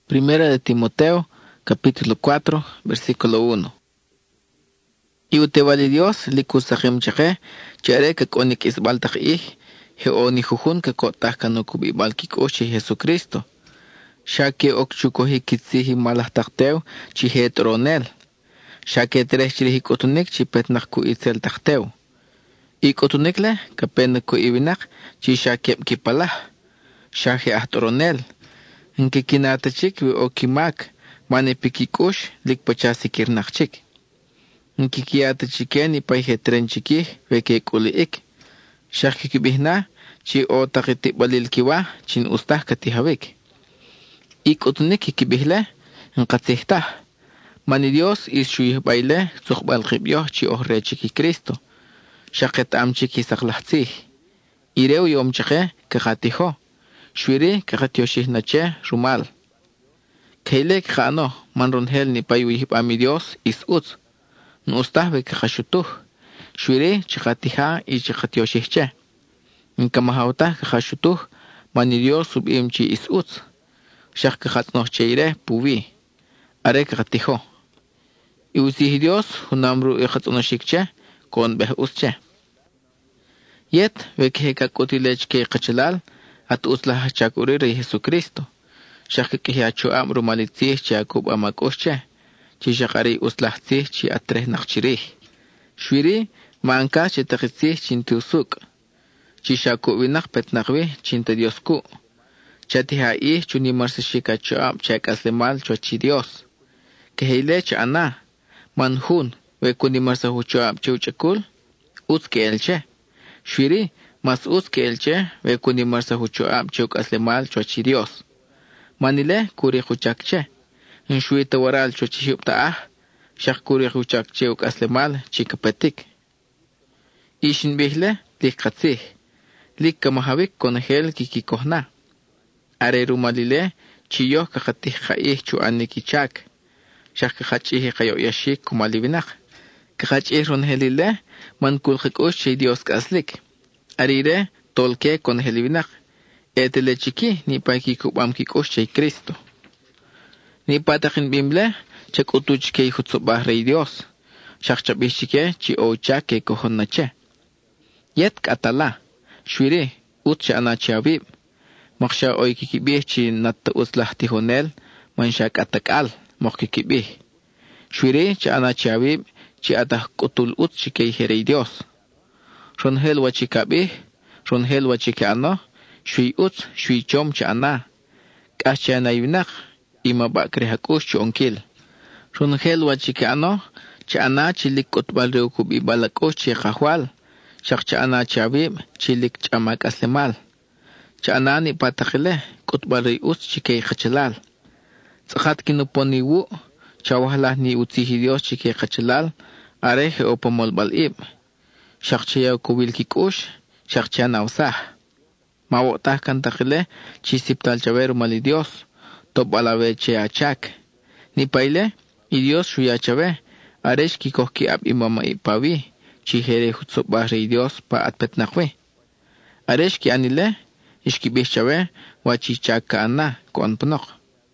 Primera de Timoteo, capítulo 4, versículo 1. Y utewali Dios likusahim chaque, chare que konik isbaltach he oni jujun que kotak kanukubi balkik ochi Jesucristo. Shake okchukohi kitsihi malahtakteu chi hetronel. Shake trechiri kotunik chi petnak ku itzel takteu. Y kotunikle kapen ku ibinak chi shake kipalah. Shake ahtoronel. Inke kinatachik vi okimak mani pikikush likpachasi kirnakchik. Inke kiatachiken ipay hetrenchiki veke kuliik. Shake kibihna chi o takitibalil kiwa chin ustah katihavik. Ikotunik kibihle inqatsihta. Mani Dios ishuih baile suqbal qibyoh chi ohrechiki Cristo. Shaqet amchiki saqlahtsih. Ireu yom chake kakatiho. Shwiri kakatyoshih nache rumal. Kailek khano manronhel ni payuih ami Dios is utz. Nustahve kakashutuh. Shwiri chikatiha y chikatyoshih che. Inkamahawta kakashutuh mani Dios subimchi is utz. Shak kakatnoh cheire puvi. Are kakatiho. Iusih Dios hunamru ikatnoshik che kon beh usche. Yet vekhe kakutilech ke kachalal at uslah chakuriri Jesucristo. Shak kihiachu amru malitzih chakub amakosche. Chi shakari uslah tzih chi atreh nakchirih. Shwiri maanka chitakitsih chintusuk. Chi shakubinak petnakwi chinta Dios ku. Chatiha chuni marsashika chuab chakaslemal chochi Dios. Kehile chana manhun we kuni marsahu chuab chuchakul utz ke elche. Shwiri mas utz ke elche we kuni marsahu chuab chukaslemal chochi Dios. Manile kuri chuchakche. Inshwi tawaral chochi huptaah shak kuri chuchakche ukaslemal chikapetik. Ishin bihle likatsih. Likamahavik konahel kikikohna. Are rumalile chiyo kakatih kaih chu anikichak. Shak kakachih kayo yashik kumalibinak. Kakachih ronhelile mankul kikush chi Dios kaslik. Arire tolke konhelibinak. Etele chiki ni pa kikubam kikush chi Cristo. Ni patakin bimble chak utuch ke hutzubah rey Dios. Shak chabishike chi ochak ke kohon nache. Yet katala. Shwiri utcha anachiavib. Maksha oy kikibih chi natta uslah tihonel man shak atakal mok kikibih. Shwiri cha anachiavib chi atah kutul ut chikay herey Dios. Ronhel wachikabih, ronhel wachikano, shwi ut, shwi chom cha ana. Kascha anayunak, imabakre hakush chu onkil. Ronhel wachikano, cha ana chilik kutbal reukub ibalakush chi kahwal. Shak cha anachiavib chilik chamak aslemal. Cha ni patakile kutbari ut chikay kachalal. Tsakat kinuponi wu, chawahlah ni utzihi Dios chikay kachalal, areje o pomolbal ib. Shak chayaw kubil kikush, shak cha nausah. Mawotah kantakile chisiptal chaveru mali Dios, top alawe che achak. Ni paile, y Dios shuya chave, aresh kikohki ab imama ipawi, chihere hutzubah rey Dios pa atpetnakwe. Aresh ki anile, ishkibih chawe wachichak kaana kon punok.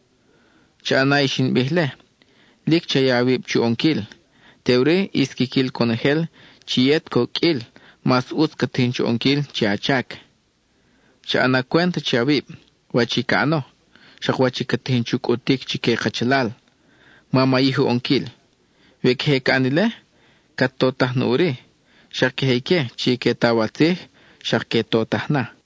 Chana ishin bihle. Lik chayawib chu onkil. Teure iskikil konehel chiyet kokil. Mas uz katin chu onkil chiachak. Chana kwenta chawib. Wachikano. Shak wachikatin chu kutik chike kachalal. Mama ihu onkil. Wekhe kanile katotah nuri. Shak heke chike tawatzih. Shak ke totah na.